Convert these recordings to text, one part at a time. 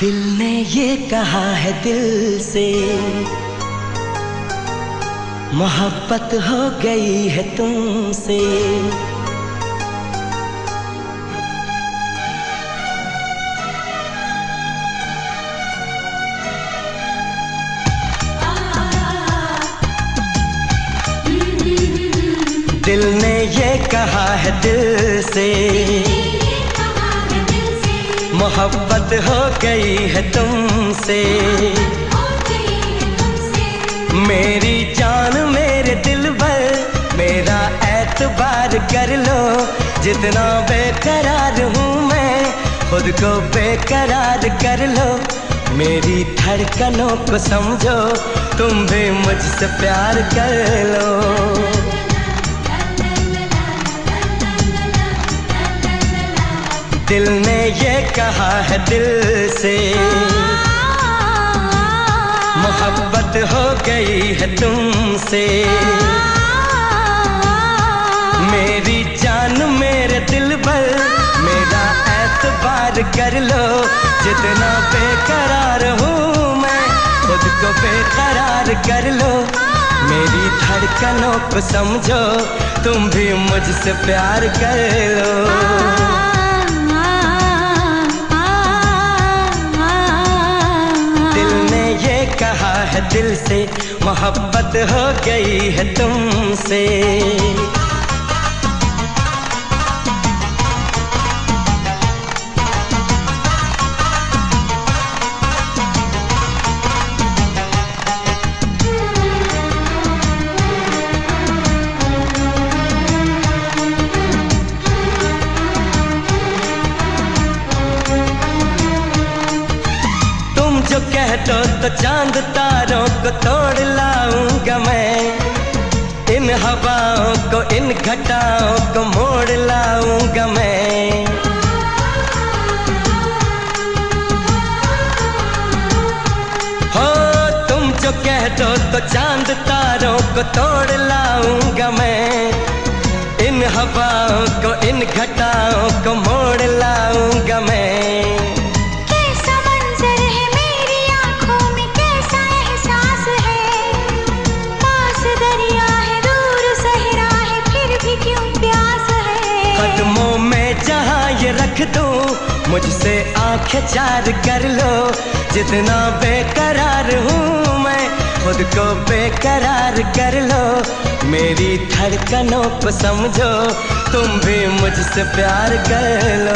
दिल ने ये कहा है दिल से, मोहब्बत हो गई है तुमसे। दिल ने ये कहा है दिल से, मोहब्बत हो गई है तुमसे। मेरी जान मेरे दिल भर, मेरा एतबार कर लो। जितना बेकरार हूँ मैं, खुद को बेकरार कर लो। मेरी धड़कनों को समझो, तुम भी मुझसे प्यार कर लो। दिल ने ये कहा है दिल से, मोहब्बत हो गई है तुमसे। मेरी जान मेरे दिल भर, मेरा एतबार कर लो। जितना बेकरार हूँ मैं, खुद को बेकरार कर लो। मेरी धड़कनों को समझो, तुम भी मुझसे प्यार कर लो। कहा है दिल से, मोहब्बत हो गई है तुमसे। जो कह दो तो चांद तारों को तोड़ लाऊंगा मैं। इन हवाओं को, इन घटाओं को मोड़ लाऊंगा मैं। हो तुम जो कह दो तो चांद तारों को तोड़ लाऊंगा मैं। इन हवाओं को, इन घटाओं को मोड़ लाऊंगा मैं। कदमों में जहाँ ये रख दूँ, मुझसे आंखें चार कर लो। जितना बेकरार हूँ मैं, खुद को बेकरार कर लो। मेरी धड़कनों को समझो, तुम भी मुझसे प्यार कर लो।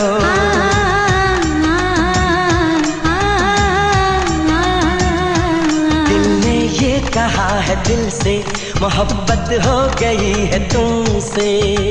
दिल ने ये कहा है दिल से, मोहब्बत हो गई है तुमसे।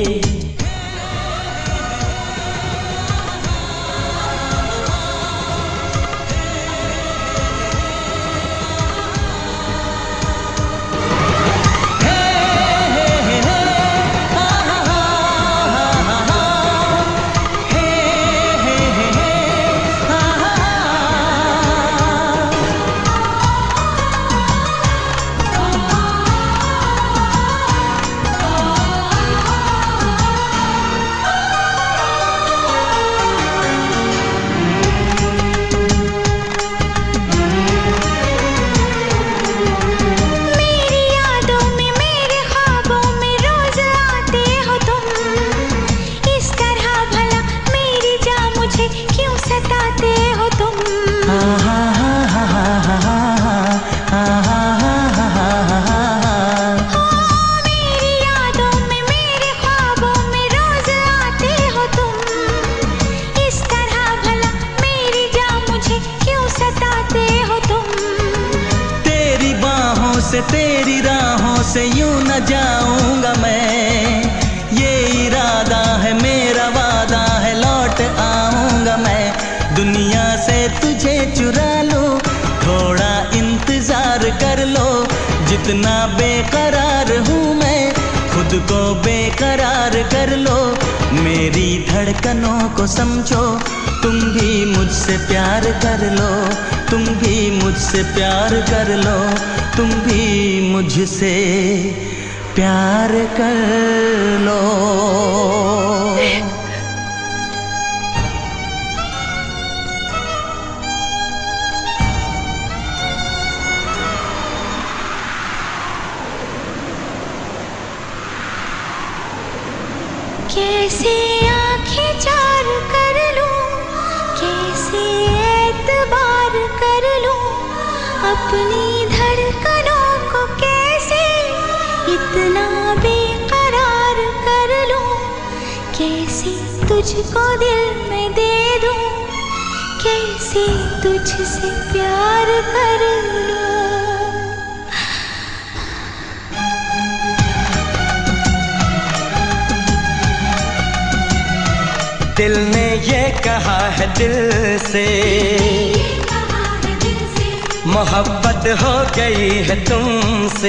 तेरी राहों से यूं न जाऊंगा मैं। ये इरादा है मेरा, वादा है, लौट आऊंगा मैं। दुनिया से तुझे चुरा लूं, थोड़ा इंतजार कर लो। जितना बेकरार हूँ मैं, खुद को बेकरार कर लो। मेरी धड़कनों को समझो, तुम भी मुझसे प्यार कर लो। तुम भी मुझसे प्यार कर लो। तुम भी मुझसे प्यार कर लो। कैसे आंखें चार कर लूं, कैसे एतबार कर लूं, अपनी धड़कनों को कैसे इतना बेकरार कर लूं, कैसे तुझको दिल में दे दूं, कैसे तुझसे प्यार कर लूं। दिल ने ये कहा है दिल से, मोहब्बत हो गई है तुमसे।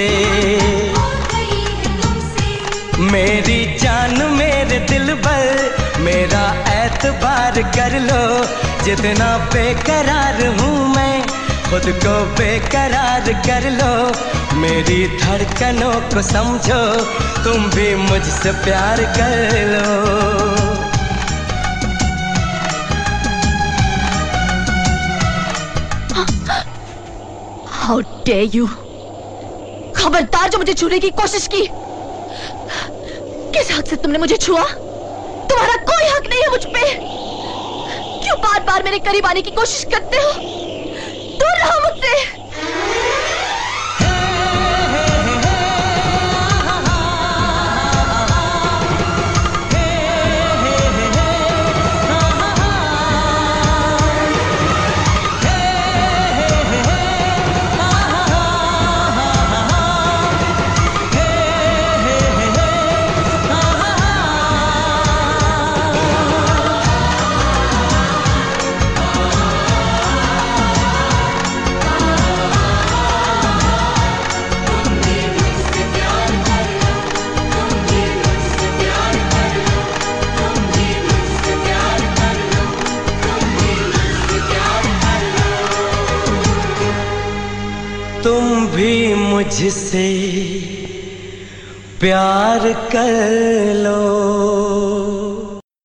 मेरी जान मेरे दिल पर मेरा एतबार कर लो, जितना बेकरार हूँ मैं खुद को बेकरार कर लो। मेरी धड़कनों को समझो, तुम भी मुझसे प्यार कर लो। How dare you! खबरदार जो मुझे छूने की कोशिश की। किस हक से तुमने मुझे छुआ? तुम्हारा कोई हक नहीं है मुझ पे। क्यों बार बार मेरे करीब आने की कोशिश करते हो? दूर रहो मुझसे। तुम भी मुझसे प्यार कर लो।